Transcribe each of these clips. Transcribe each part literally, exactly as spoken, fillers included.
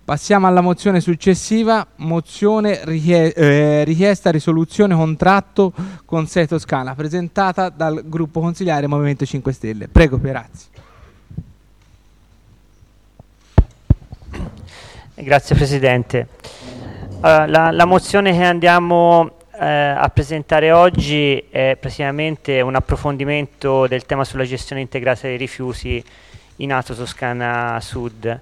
Passiamo alla mozione successiva, mozione richie- eh, richiesta risoluzione contratto con Sei Toscana, presentata dal gruppo consigliare Movimento cinque Stelle. Prego, Pierazzi. Grazie Presidente. Uh, la, la mozione che andiamo eh, a presentare oggi è praticamente un approfondimento del tema sulla gestione integrata dei rifiuti in Alto Toscana Sud.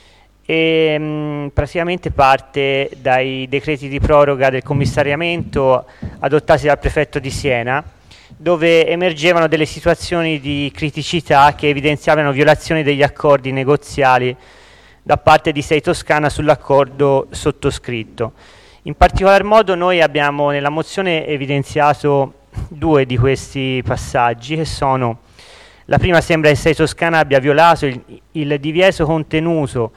E mh, praticamente parte dai decreti di proroga del commissariamento adottati dal prefetto di Siena, dove emergevano delle situazioni di criticità che evidenziavano violazioni degli accordi negoziali da parte di Sei Toscana sull'accordo sottoscritto. In particolar modo noi abbiamo nella mozione evidenziato due di questi passaggi, che sono: la prima, sembra che Sei Toscana abbia violato il, il divieto contenuto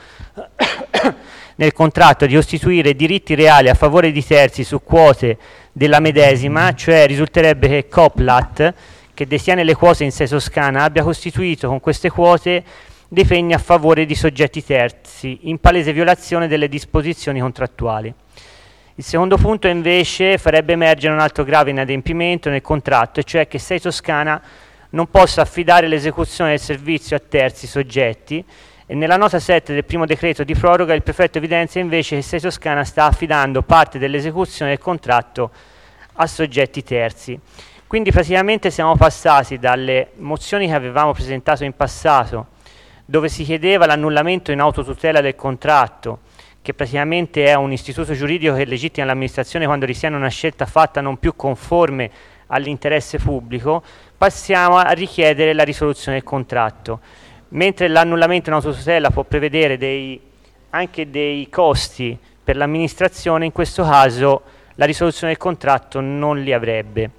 nel contratto di costituire diritti reali a favore di terzi su quote della medesima, cioè risulterebbe che Coplat, che detiene le quote in Sei Toscana, abbia costituito con queste quote dei pegni a favore di soggetti terzi, in palese violazione delle disposizioni contrattuali. Il secondo punto invece farebbe emergere un altro grave inadempimento nel contratto, e cioè che Sei Toscana non possa affidare l'esecuzione del servizio a terzi soggetti, e nella nota sette del primo decreto di proroga il prefetto evidenzia invece che Sei Toscana sta affidando parte dell'esecuzione del contratto a soggetti terzi. Quindi praticamente siamo passati dalle mozioni che avevamo presentato in passato, dove si chiedeva l'annullamento in autotutela del contratto, che praticamente è un istituto giuridico che legittima l'amministrazione quando ritiene una scelta fatta non più conforme all'interesse pubblico, passiamo a richiedere la risoluzione del contratto. Mentre l'annullamento in autotutela può prevedere dei, anche dei costi per l'amministrazione, in questo caso la risoluzione del contratto non li avrebbe.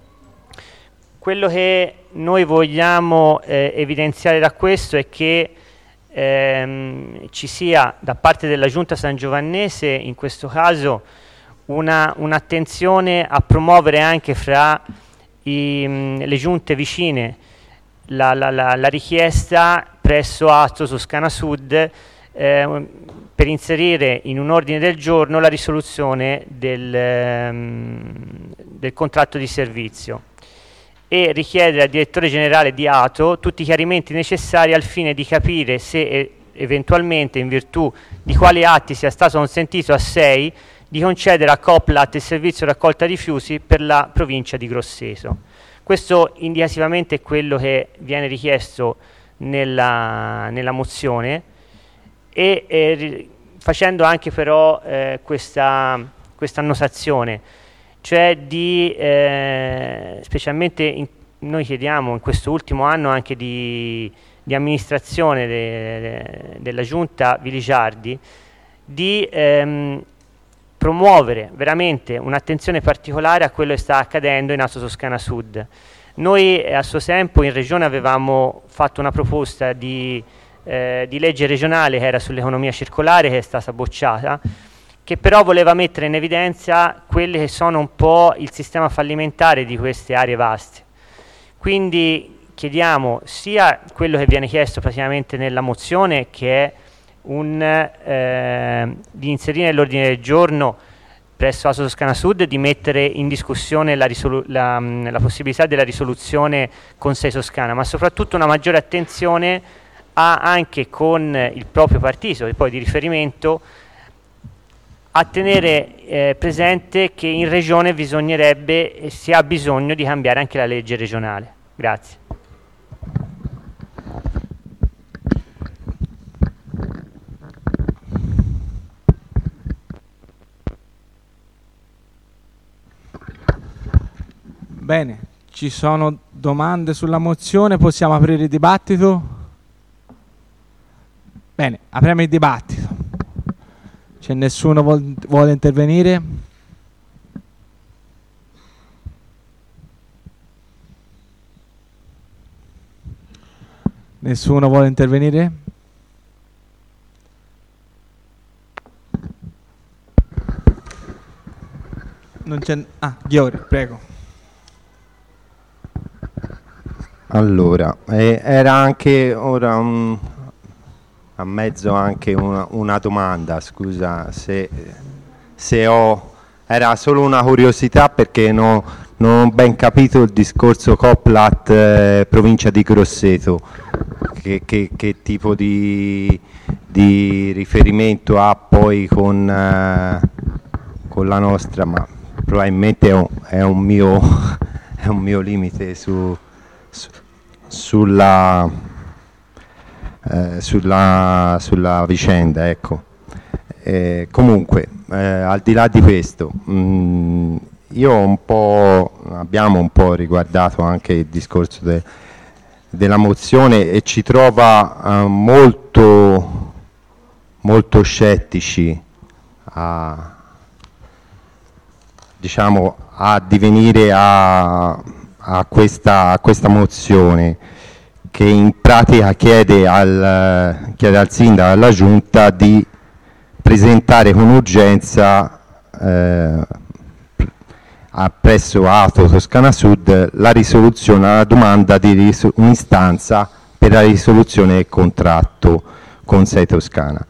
Quello che noi vogliamo eh, evidenziare da questo è che ehm, ci sia da parte della Giunta Sangiovannese in questo caso una, un'attenzione a promuovere anche fra i, mh, le giunte vicine la, la, la, la richiesta presso Alto Toscana Sud eh, per inserire in un ordine del giorno la risoluzione del, ehm, del contratto di servizio, e richiedere al direttore generale di Ato tutti i chiarimenti necessari al fine di capire se e, eventualmente in virtù di quali atti sia stato consentito a Sei di concedere a Coplat il servizio raccolta rifiuti per la provincia di Grosseto. Questo indicativamente è quello che viene richiesto nella, nella mozione, e eh, facendo anche però eh, questa, questa annotazione, cioè di, eh, specialmente in, noi chiediamo in questo ultimo anno anche di, di amministrazione de, de, della Giunta Viligiardi, di ehm, promuovere veramente un'attenzione particolare a quello che sta accadendo in Alto Toscana Sud. Noi eh, a suo tempo in Regione avevamo fatto una proposta di, eh, di legge regionale che era sull'economia circolare, che è stata bocciata, che però voleva mettere in evidenza quelli che sono un po' il sistema fallimentare di queste aree vaste. Quindi chiediamo sia quello che viene chiesto praticamente nella mozione, che è un, eh, di inserire nell'ordine del giorno presso Alto Toscana Sud, di mettere in discussione la, risolu- la, mh, la possibilità della risoluzione con Sei Toscana, ma soprattutto una maggiore attenzione a, anche con il proprio partito, e poi di riferimento, a tenere eh, presente che in Regione bisognerebbe e si ha bisogno di cambiare anche la legge regionale. Grazie. Bene, ci sono domande sulla mozione, possiamo aprire il dibattito? Bene, apriamo il dibattito. C'è nessuno vuol, vuole intervenire? Nessuno vuole intervenire? Non c'è. Ah, Ghiori, prego. Allora, eh, era anche ora un, a mezzo anche una, una domanda, scusa se, se ho, era solo una curiosità perché no, non ho ben capito il discorso Coplat eh, provincia di Grosseto, che, che, che tipo di, di riferimento ha poi con, eh, con la nostra, ma probabilmente è un, è un, mio, è un mio limite su, su, sulla, eh, sulla, sulla vicenda, ecco. Eh, comunque, eh, al di là di questo, mh, io un po', abbiamo un po' riguardato anche il discorso de, della mozione e ci trova eh, molto, molto scettici a, diciamo, a divenire a, a, questa, a questa mozione che in pratica chiede al, chiede al sindaco e alla giunta di presentare con urgenza eh, presso Ato Toscana Sud la risoluzione alla domanda di ris- un'istanza per la risoluzione del contratto con Sei Toscana.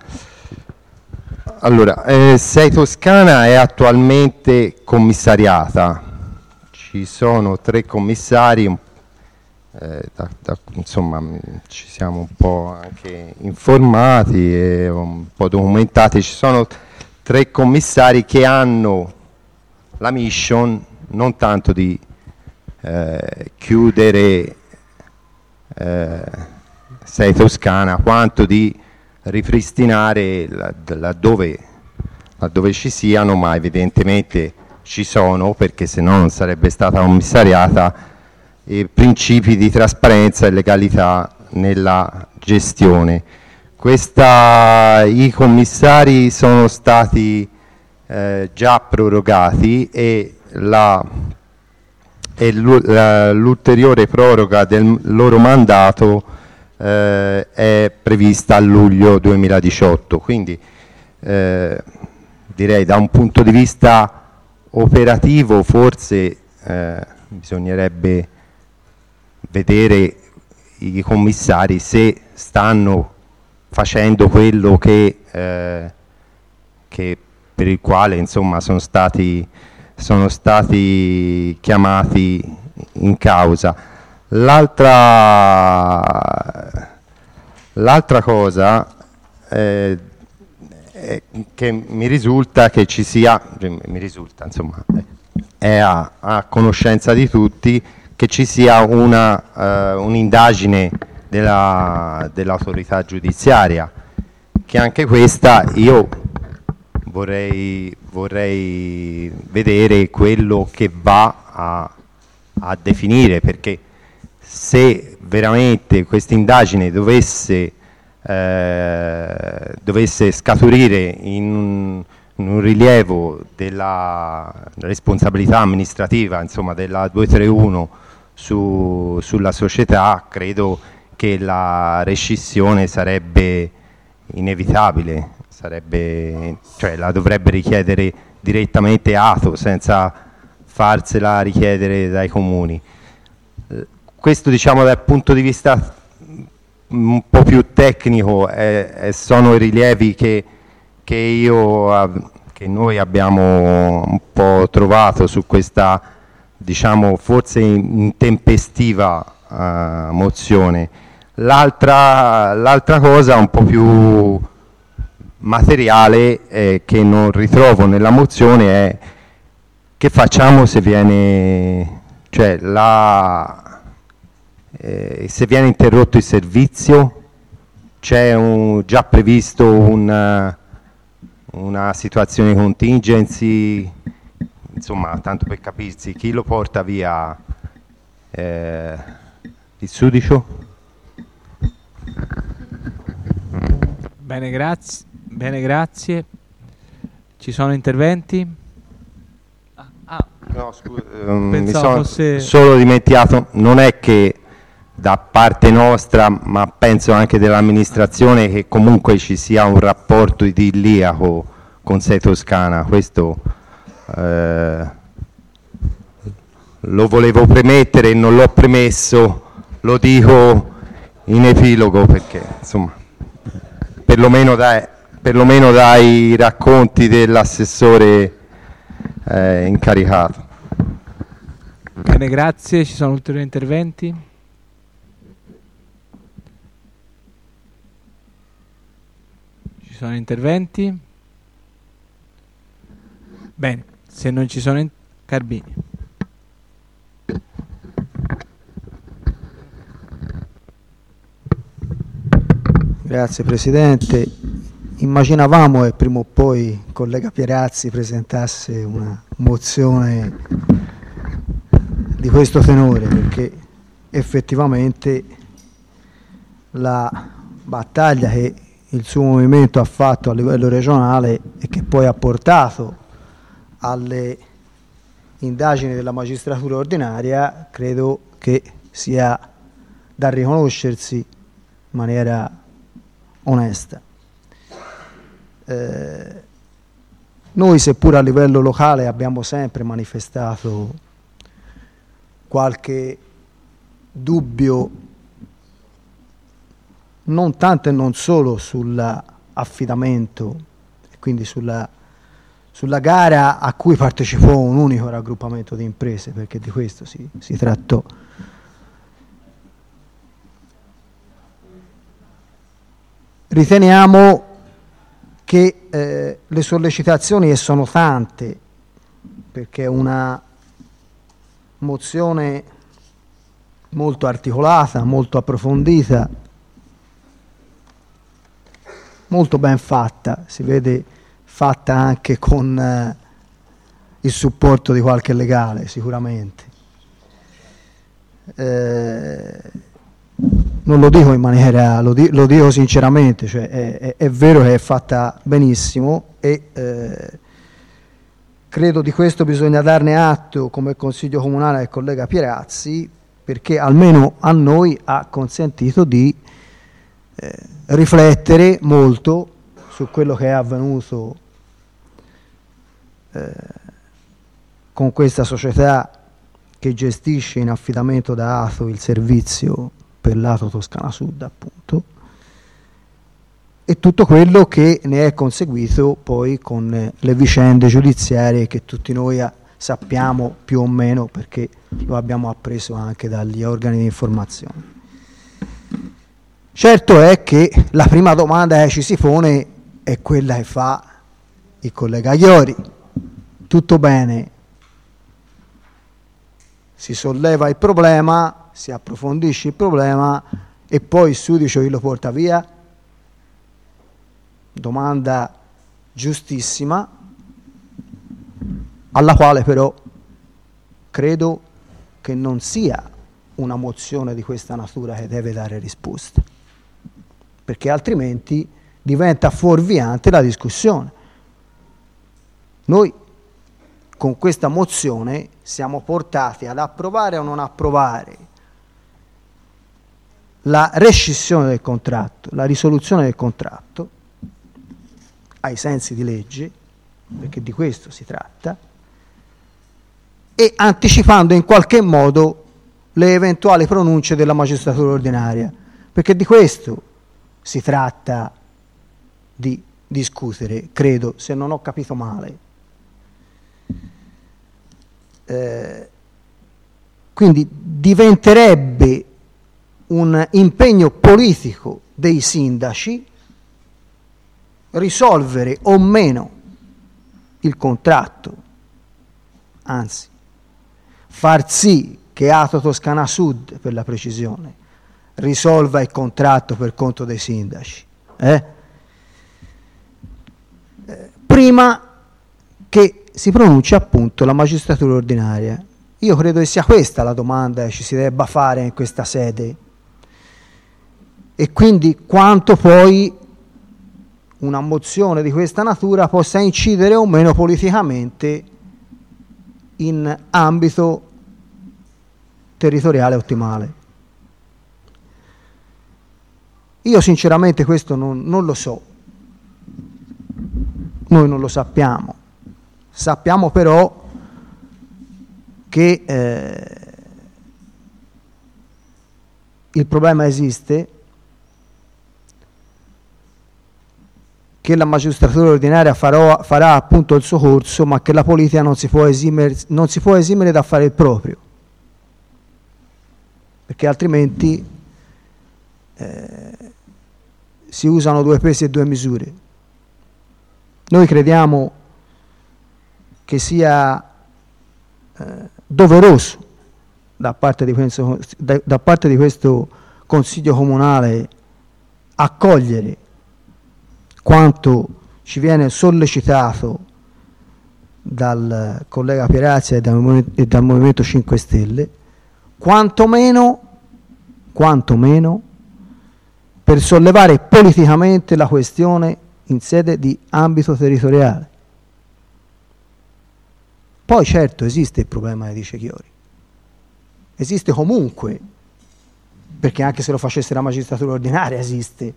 Allora, eh, Sei Toscana è attualmente commissariata, ci sono tre commissari, eh, da, da, insomma ci siamo un po' anche informati e un po' documentati, ci sono tre commissari che hanno la mission non tanto di eh, chiudere eh, Sei Toscana quanto di ripristinare laddove, laddove ci siano, ma evidentemente ci sono, perché se no non sarebbe stata commissariata, i principi di trasparenza e legalità nella gestione. Questa, i commissari sono stati eh, già prorogati e la e l'ulteriore proroga del loro mandato eh, è prevista a luglio duemiladiciotto, quindi eh, direi da un punto di vista operativo forse eh, bisognerebbe vedere i commissari se stanno facendo quello che, eh, che per il quale insomma sono stati sono stati chiamati in causa. L'altra l'altra cosa eh, è che mi risulta che ci sia, mi risulta insomma, è a, a conoscenza di tutti che ci sia una uh, un'indagine della, dell'autorità giudiziaria, che anche questa io vorrei, vorrei vedere quello che va a, a definire, perché se veramente questa indagine dovesse, eh, dovesse scaturire in un, in un rilievo della responsabilità amministrativa, insomma della duecentotrentuno su, sulla società, credo che la rescissione sarebbe inevitabile, sarebbe, cioè la dovrebbe richiedere direttamente Ato senza farsela richiedere dai comuni. Questo, diciamo, dal punto di vista un po' più tecnico è, è, sono i rilievi che, che io che noi abbiamo un po' trovato su questa, diciamo, forse intempestiva uh, mozione. L'altra, l'altra cosa un po' più materiale eh, che non ritrovo nella mozione è che facciamo se viene, cioè la, eh, se viene interrotto il servizio. C'è un, già previsto un, una situazione contingency, insomma, tanto per capirsi, chi lo porta via? Eh, il sudicio? Bene, grazie. Bene, grazie. Ci sono interventi? Ah, ah. No, scusa, um, mi Pensavo sono fosse... solo dimenticato, non è che da parte nostra, ma penso anche dell'amministrazione, che comunque ci sia un rapporto idilliaco con Sei Toscana. Questo eh, lo volevo premettere e non l'ho premesso, lo dico in epilogo perché insomma perlomeno dai, perlomeno dai racconti dell'assessore eh, incaricato. Bene, grazie. Ci sono ulteriori interventi? Ci sono interventi? Bene, se non ci sono in... Carbini. Grazie Presidente. Immaginavamo che prima o poi il collega Pierazzi presentasse una mozione di questo tenore, perché effettivamente la battaglia che il suo movimento ha fatto a livello regionale e che poi ha portato alle indagini della magistratura ordinaria credo che sia da riconoscersi in maniera onesta. Eh, noi seppur a livello locale abbiamo sempre manifestato qualche dubbio, non tanto e non solo sull'affidamento e quindi sulla, sulla gara a cui partecipò un unico raggruppamento di imprese, perché di questo si, si trattò. Riteniamo che eh, le sollecitazioni, e sono tante, perché è una mozione molto articolata, molto approfondita, molto ben fatta, si vede fatta anche con eh, il supporto di qualche legale sicuramente. Eh, non lo dico in maniera, lo, di, lo dico sinceramente, cioè è, è, è vero che è fatta benissimo e eh, credo di questo bisogna darne atto come Consiglio Comunale al collega Pierazzi, perché almeno a noi ha consentito di eh, riflettere molto su quello che è avvenuto eh, con questa società che gestisce in affidamento da A T O il servizio per lato Toscana Sud, appunto, e tutto quello che ne è conseguito poi con eh, le vicende giudiziarie che tutti noi a, sappiamo più o meno, perché lo abbiamo appreso anche dagli organi di informazione. Certo è che la prima domanda che ci si pone è quella che fa il collega Iori. Tutto bene, si solleva il problema, si approfondisce il problema e poi il giudice chi lo porta via? Domanda giustissima, alla quale però credo che non sia una mozione di questa natura che deve dare risposte, perché altrimenti diventa fuorviante la discussione. Noi con questa mozione siamo portati ad approvare o non approvare la rescissione del contratto, la risoluzione del contratto ai sensi di legge, perché di questo si tratta, e anticipando in qualche modo le eventuali pronunce della magistratura ordinaria, perché di questo si tratta di discutere, credo, se non ho capito male. Eh, quindi diventerebbe un impegno politico dei sindaci risolvere o meno il contratto, anzi far sì che A T O Toscana Sud, per la precisione, risolva il contratto per conto dei sindaci, eh? Eh, prima che si pronunci appunto la magistratura ordinaria. Io credo che sia questa la domanda che ci si debba fare in questa sede, e quindi quanto poi una mozione di questa natura possa incidere o meno politicamente in ambito territoriale ottimale. Io sinceramente questo non, non lo so, noi non lo sappiamo, sappiamo però che eh, il problema esiste, che la magistratura ordinaria farò, farà appunto il suo corso, ma che la politica non si può esimere, non si può esimere da fare il proprio, perché altrimenti eh, si usano due pesi e due misure. Noi crediamo che sia eh, doveroso da parte di questo, da, da parte di questo Consiglio Comunale accogliere quanto ci viene sollecitato dal collega Pierazzi e dal, e dal Movimento cinque Stelle, quantomeno, quantomeno per sollevare politicamente la questione in sede di ambito territoriale. Poi certo esiste il problema di Chiori, esiste comunque, perché anche se lo facesse la magistratura ordinaria esiste.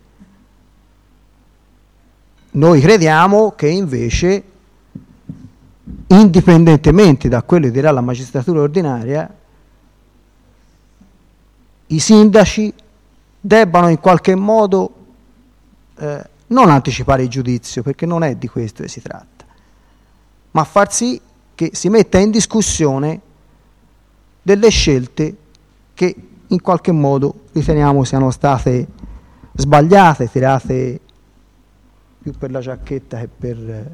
Noi crediamo che invece, indipendentemente da quello che dirà la magistratura ordinaria, i sindaci debbano in qualche modo eh, non anticipare il giudizio, perché non è di questo che si tratta, ma far sì che si metta in discussione delle scelte che in qualche modo riteniamo siano state sbagliate, tirate più per la giacchetta che per...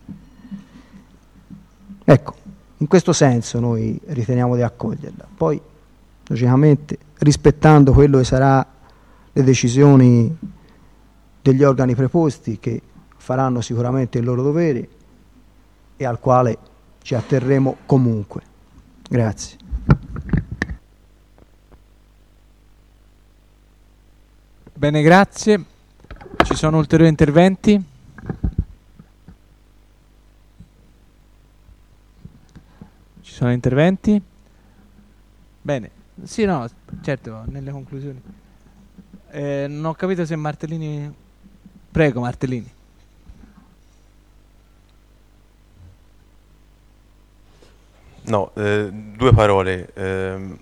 Ecco, in questo senso noi riteniamo di accoglierla. Poi, logicamente, rispettando quello che sarà le decisioni degli organi preposti, che faranno sicuramente il loro dovere e al quale ci atterremo comunque. Grazie. Bene, grazie. Ci sono ulteriori interventi? Ci sono interventi? Bene. Sì, no, certo, nelle conclusioni. Eh, non ho capito se Martellini... Prego, Martellini. No, eh, due parole. Eh,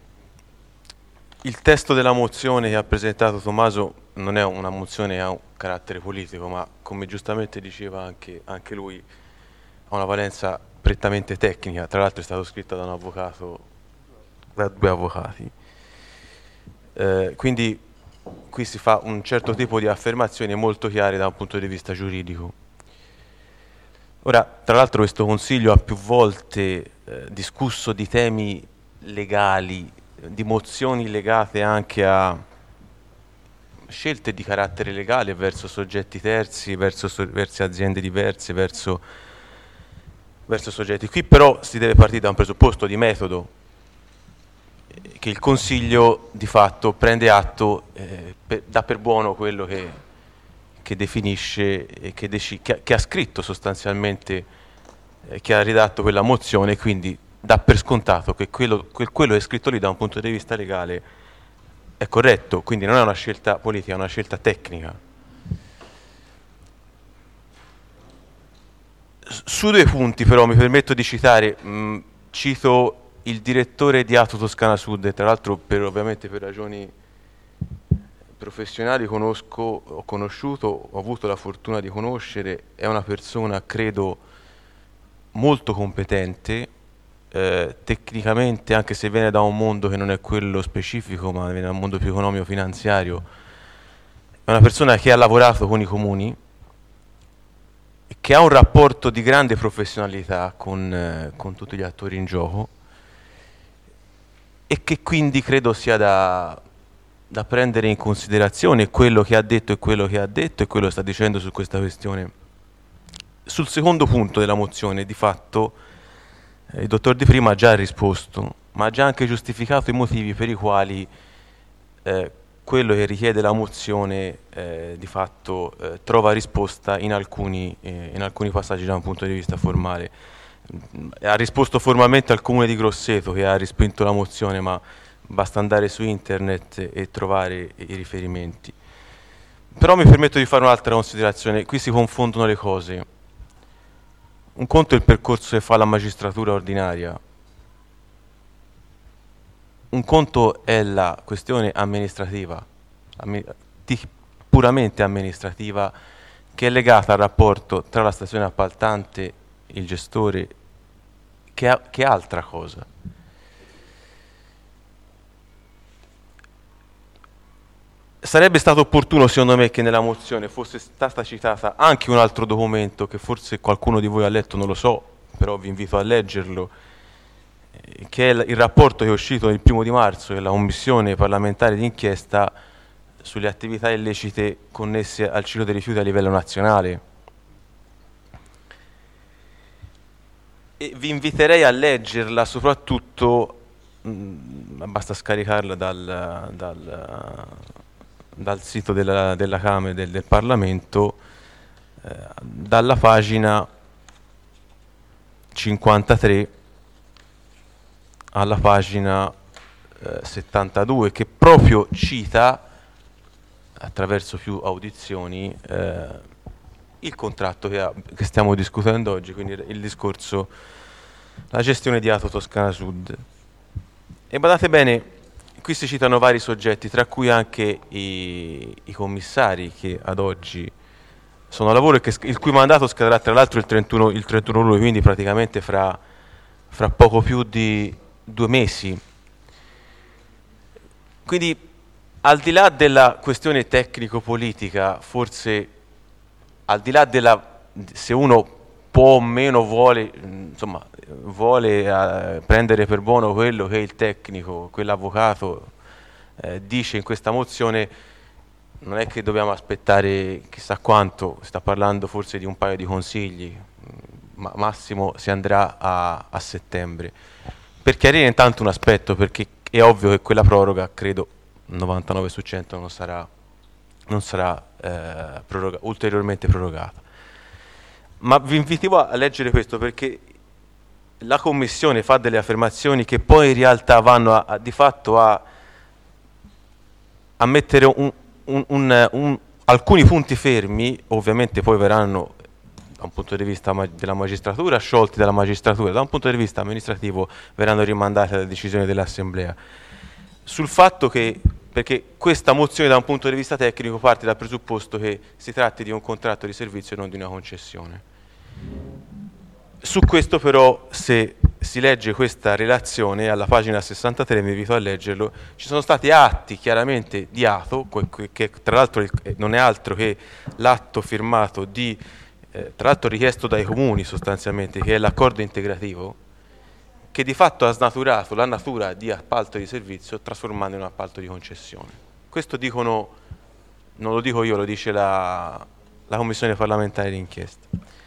il testo della mozione che ha presentato Tommaso non è una mozione che ha un carattere politico, ma come giustamente diceva anche, anche lui, ha una valenza prettamente tecnica. Tra l'altro è stato scritto da un avvocato, da due avvocati. Eh, quindi qui si fa un certo tipo di affermazioni molto chiare da un punto di vista giuridico. Ora, tra l'altro questo Consiglio ha più volte eh, discusso di temi legali, di mozioni legate anche a scelte di carattere legale verso soggetti terzi, verso, so, verso aziende diverse, verso, verso soggetti. Qui però si deve partire da un presupposto di metodo, eh, che il Consiglio di fatto prende atto, eh, per, dà per buono quello che, che definisce e che, deci, che, che ha scritto sostanzialmente, eh, che ha ridatto quella mozione, quindi dà per scontato che quello, quel, quello che è scritto lì da un punto di vista legale è corretto, quindi non è una scelta politica, è una scelta tecnica. Su due punti però mi permetto di citare, mh, cito il direttore di Atto Toscana Sud, e tra l'altro per, ovviamente per ragioni professionali conosco, ho conosciuto, ho avuto la fortuna di conoscere, è una persona credo molto competente, eh, tecnicamente, anche se viene da un mondo che non è quello specifico, ma viene da un mondo più economico-finanziario, è una persona che ha lavorato con i comuni, che ha un rapporto di grande professionalità con, eh, con tutti gli attori in gioco, e che quindi credo sia da, da prendere in considerazione quello che ha detto e quello che ha detto e quello che sta dicendo su questa questione. Sul secondo punto della mozione, di fatto, eh, il dottor Di Prima ha già risposto, ma ha già anche giustificato i motivi per i quali eh, quello che richiede la mozione eh, di fatto eh, trova risposta in alcuni, eh, in alcuni passaggi da un punto di vista formale. Ha risposto formalmente al Comune di Grosseto, che ha respinto la mozione, ma basta andare su internet e trovare i riferimenti. Però mi permetto di fare un'altra considerazione. Qui si confondono le cose. Un conto è il percorso che fa la magistratura ordinaria, un conto è la questione amministrativa, ammi- puramente amministrativa, che è legata al rapporto tra la stazione appaltante e il gestore, che, a, che altra cosa. Sarebbe stato opportuno, secondo me, che nella mozione fosse stata citata anche un altro documento che forse qualcuno di voi ha letto, non lo so, però vi invito a leggerlo, eh, che è il rapporto che è uscito il primo di marzo della Commissione parlamentare d'inchiesta sulle attività illecite connesse al ciclo dei rifiuti a livello nazionale. E vi inviterei a leggerla, soprattutto, mh, basta scaricarla dal, dal, dal sito della, della Camera del, del Parlamento, eh, dalla pagina cinquantatré alla pagina eh, settantadue, che proprio cita, attraverso più audizioni, eh, il contratto che, ha, che stiamo discutendo oggi, quindi il discorso, la gestione di Ato Toscana Sud. E badate bene, qui si citano vari soggetti, tra cui anche i, i commissari che ad oggi sono a lavoro e che, il cui mandato scadrà tra l'altro il trentuno, il trentuno luglio, quindi praticamente fra, fra poco più di due mesi. Quindi, al di là della questione tecnico-politica, forse al di là della, se uno può o meno vuole, insomma, vuole eh, prendere per buono quello che il tecnico, quell'avvocato eh, dice in questa mozione, non è che dobbiamo aspettare chissà quanto, si sta parlando forse di un paio di consigli, ma massimo si andrà a, a settembre. Per chiarire intanto un aspetto, perché è ovvio che quella proroga, credo, novantanove su cento non sarà, non sarà eh, proroga, ulteriormente prorogata. Ma vi invitivo a leggere questo, perché la Commissione fa delle affermazioni che poi in realtà vanno a, a, di fatto a, a mettere un, un, un, un, alcuni punti fermi, ovviamente poi verranno da un punto di vista ma- della magistratura sciolti dalla magistratura, da un punto di vista amministrativo verranno rimandate alle decisioni dell'Assemblea. Sul fatto che, perché questa mozione da un punto di vista tecnico parte dal presupposto che si tratti di un contratto di servizio e non di una concessione. Su questo però, se si legge questa relazione alla pagina sessantatré, vi invito a leggerlo, ci sono stati atti chiaramente di Ato, che tra l'altro non è altro che l'atto firmato di, eh, tra l'altro richiesto dai comuni sostanzialmente, che è l'accordo integrativo, che di fatto ha snaturato la natura di appalto di servizio trasformando in un appalto di concessione. Questo dicono, non lo dico io, lo dice la, la Commissione parlamentare d'inchiesta.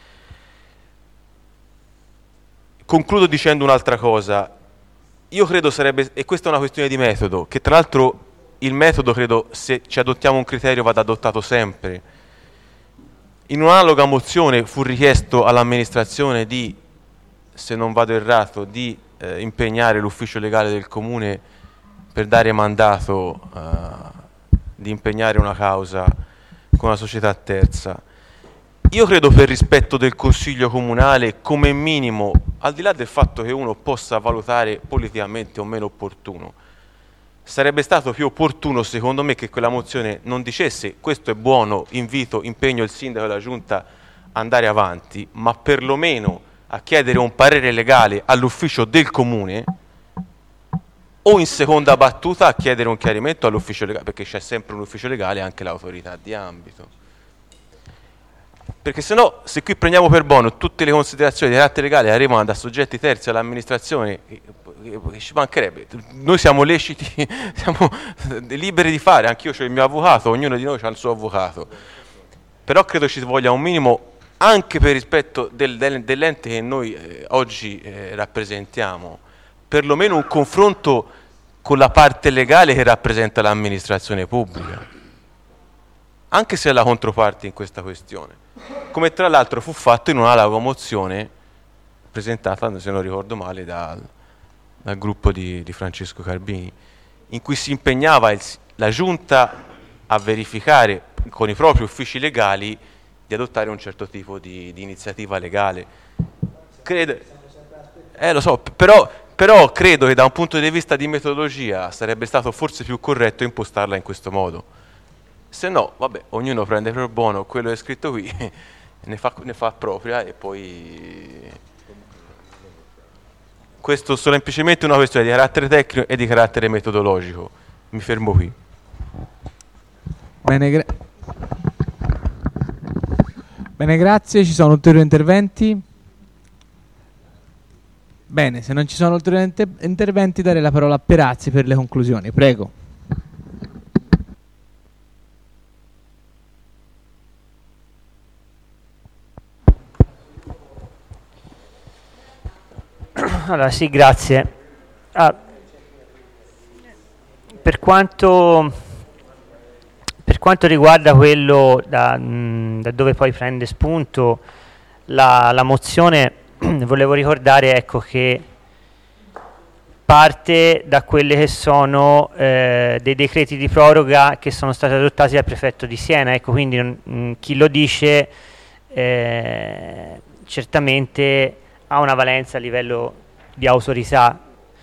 Concludo dicendo un'altra cosa. Io credo sarebbe, e questa è una questione di metodo, che tra l'altro il metodo credo, se ci adottiamo un criterio, vada adottato sempre. In un'analoga mozione fu richiesto all'amministrazione di, se non vado errato, di eh, impegnare l'ufficio legale del comune per dare mandato eh, di impegnare una causa con una società terza. Io credo, per rispetto del Consiglio Comunale, come minimo, al di là del fatto che uno possa valutare politicamente o meno opportuno, sarebbe stato più opportuno, secondo me, che quella mozione non dicesse questo è buono, invito, impegno il sindaco e la giunta a andare avanti, ma perlomeno a chiedere un parere legale all'ufficio del comune, o in seconda battuta a chiedere un chiarimento all'ufficio legale, perché c'è sempre un ufficio legale e anche l'autorità di ambito. Perché se no, se qui prendiamo per buono tutte le considerazioni di carattere legale arrivano da soggetti terzi all'amministrazione, che ci mancherebbe. Noi siamo leciti, siamo liberi di fare, anch'io ho il mio avvocato, ognuno di noi ha il suo avvocato. Però credo ci voglia un minimo, anche per rispetto del, del, dell'ente che noi eh, oggi eh, rappresentiamo, perlomeno un confronto con la parte legale che rappresenta l'amministrazione pubblica, anche se è la controparte in questa questione. Come tra l'altro fu fatto in un'analoga mozione presentata, se non ricordo male, dal, dal gruppo di, di Francesco Carbini, in cui si impegnava il, la giunta a verificare con i propri uffici legali di adottare un certo tipo di, di iniziativa legale. Credo, eh, lo so, però, però credo che da un punto di vista di metodologia sarebbe stato forse più corretto impostarla in questo modo. Se no, vabbè, ognuno prende per buono quello che è scritto qui, ne fa, ne fa propria e poi... Questo è semplicemente una questione di carattere tecnico e di carattere metodologico. Mi fermo qui. Bene, gra- Bene, grazie. Ci sono ulteriori interventi? Bene, se non ci sono ulteriori inter- interventi darei la parola a Perazzi per le conclusioni. Prego. Allora, sì, grazie. Ah, per quanto per quanto riguarda quello da, mh, da dove poi prende spunto la, la mozione, volevo ricordare, ecco, che parte da quelle che sono eh, dei decreti di proroga che sono stati adottati dal prefetto di Siena, ecco, quindi mh, chi lo dice eh, certamente ha una valenza a livello di autorità,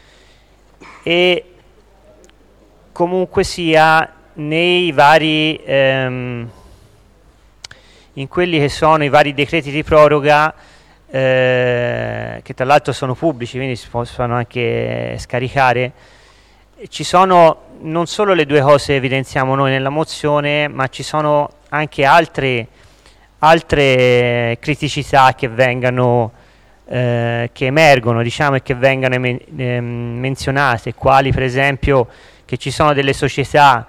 e comunque sia nei vari ehm, in quelli che sono i vari decreti di proroga, eh, che tra l'altro sono pubblici, quindi si possono anche scaricare, ci sono non solo le due cose che evidenziamo noi nella mozione, ma ci sono anche altre altre criticità che vengano Eh, che emergono, diciamo, e che vengano emen- ehm, menzionate, quali per esempio che ci sono delle società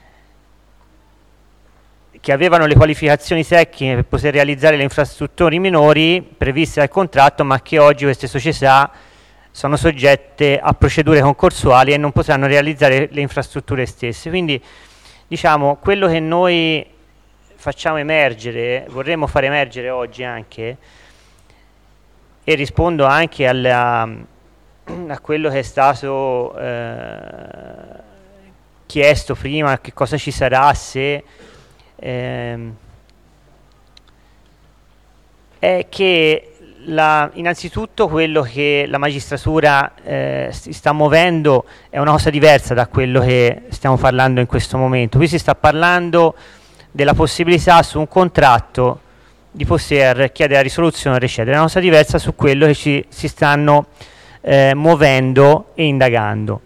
che avevano le qualificazioni tecniche per poter realizzare le infrastrutture minori previste dal contratto, ma che oggi queste società sono soggette a procedure concorsuali e non potranno realizzare le infrastrutture stesse. Quindi, diciamo, quello che noi facciamo emergere, vorremmo far emergere oggi anche, e rispondo anche alla, a quello che è stato eh, chiesto prima, che cosa ci sarà se ehm, è che la, innanzitutto quello che la magistratura eh, si sta muovendo è una cosa diversa da quello che stiamo parlando in questo momento. Qui si sta parlando della possibilità su un contratto di poter chiedere la risoluzione o recedere, è una cosa diversa su quello che ci, si stanno eh, muovendo e indagando.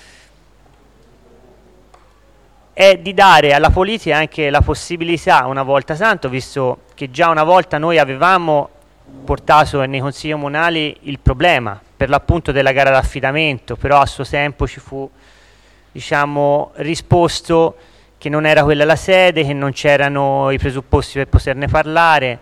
È di dare alla politica anche la possibilità, una volta tanto, visto che già una volta noi avevamo portato nei consigli comunali il problema, per l'appunto della gara d'affidamento, però a suo tempo ci fu, diciamo, risposto che non era quella la sede, che non c'erano i presupposti per poterne parlare.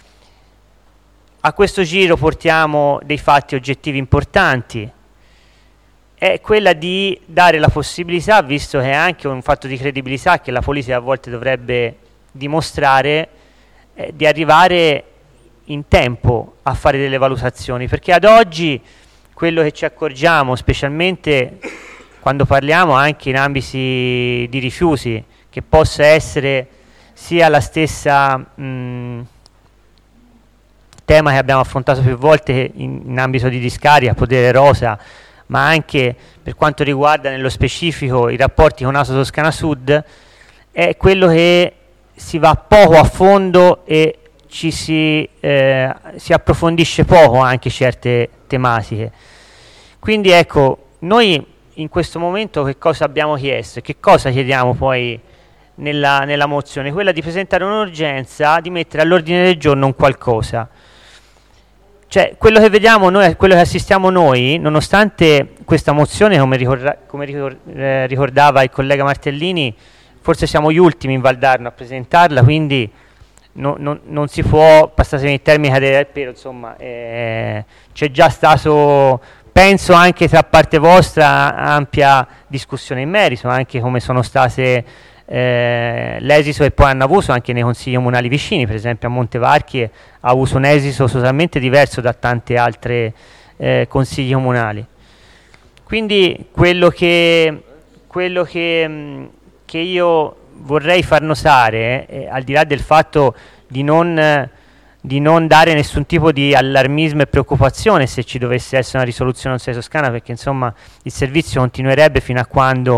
A questo giro portiamo dei fatti oggettivi importanti, è quella di dare la possibilità, visto che è anche un fatto di credibilità che la politica a volte dovrebbe dimostrare, eh, di arrivare in tempo a fare delle valutazioni, perché ad oggi quello che ci accorgiamo, specialmente quando parliamo anche in ambiti di rifiuti, che possa essere sia la stessa mh, tema che abbiamo affrontato più volte in, in ambito di discarica, Podere Rosa, ma anche per quanto riguarda nello specifico i rapporti con A S O Toscana Sud, è quello che si va poco a fondo e ci si, eh, si approfondisce poco anche certe tematiche. Quindi ecco, noi in questo momento che cosa abbiamo chiesto e che cosa chiediamo poi nella, nella mozione? Quella di presentare un'urgenza, di mettere all'ordine del giorno un qualcosa. Cioè, quello che vediamo noi, quello che assistiamo noi, nonostante questa mozione, come, ricorda, come ricor, eh, ricordava il collega Martellini, forse siamo gli ultimi in Valdarno a presentarla, quindi no, no, non si può, passatemi il termine, cadere dal pelo, insomma, eh, c'è già stato, penso anche tra parte vostra, ampia discussione in merito, anche come sono state eh, l'esito che poi hanno avuto anche nei consigli comunali vicini, per esempio a Montevarchi ha avuto un esito totalmente diverso da tante altre eh, consigli comunali. Quindi quello che, quello che, mh, che io vorrei far notare, eh, al di là del fatto di non, di non dare nessun tipo di allarmismo e preoccupazione se ci dovesse essere una risoluzione non sei toscana, perché insomma il servizio continuerebbe fino a quando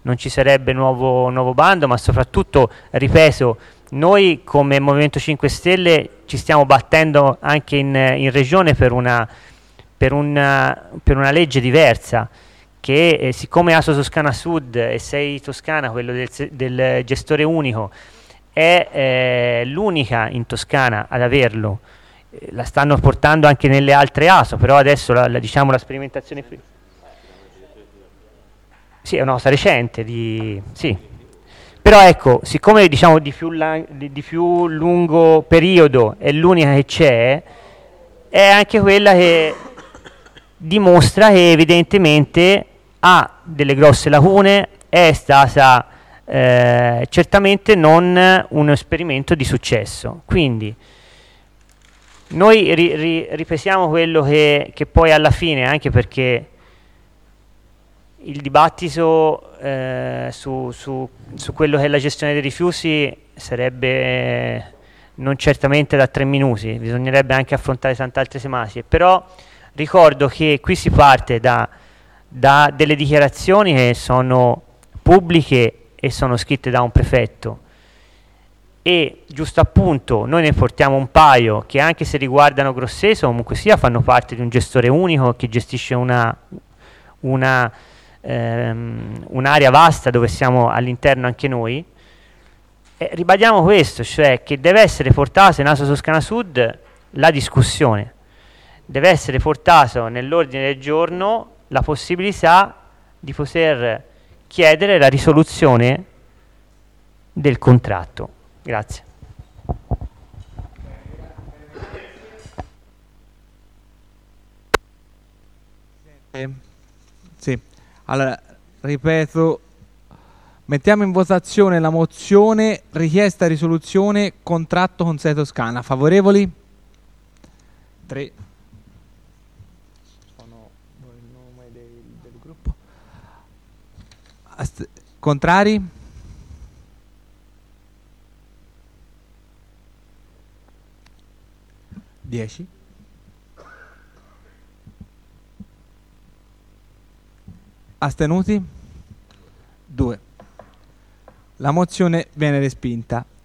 non ci sarebbe nuovo, nuovo bando, ma soprattutto, ripeto, noi come Movimento cinque Stelle ci stiamo battendo anche in, in regione per una, per, una, per una legge diversa, che eh, siccome ASO Toscana Sud e sei Toscana, quello del, del gestore unico, è eh, l'unica in Toscana ad averlo, eh, la stanno portando anche nelle altre ASO, però adesso la, la, diciamo, la sperimentazione qui. Sì, è una cosa recente, di, sì. Però ecco, siccome diciamo di più, la, di, di più lungo periodo è l'unica che c'è, è anche quella che dimostra che evidentemente ha delle grosse lacune, è stata eh, certamente non un esperimento di successo. Quindi noi ri, ri, ripetiamo quello che, che poi alla fine, anche perché il dibattito eh, su, su, su quello che è la gestione dei rifiuti sarebbe eh, non certamente da tre minuti, bisognerebbe anche affrontare tante altre tematiche, però ricordo che qui si parte da, da delle dichiarazioni che sono pubbliche e sono scritte da un prefetto, e giusto appunto noi ne portiamo un paio che, anche se riguardano Grosseto, comunque sia fanno parte di un gestore unico che gestisce una, una ehm, un'area vasta dove siamo all'interno anche noi. E ribadiamo questo, cioè che deve essere portato in ASO Toscana Sud la discussione, deve essere portato nell'ordine del giorno la possibilità di poter chiedere la risoluzione del contratto. Grazie. Eh, sì, allora ripeto, mettiamo in votazione la mozione richiesta risoluzione contratto con sei Toscana. Favorevoli? tre. Sono il nome del, del gruppo. Ast- contrari? dieci. Astenuti? due. La mozione viene respinta.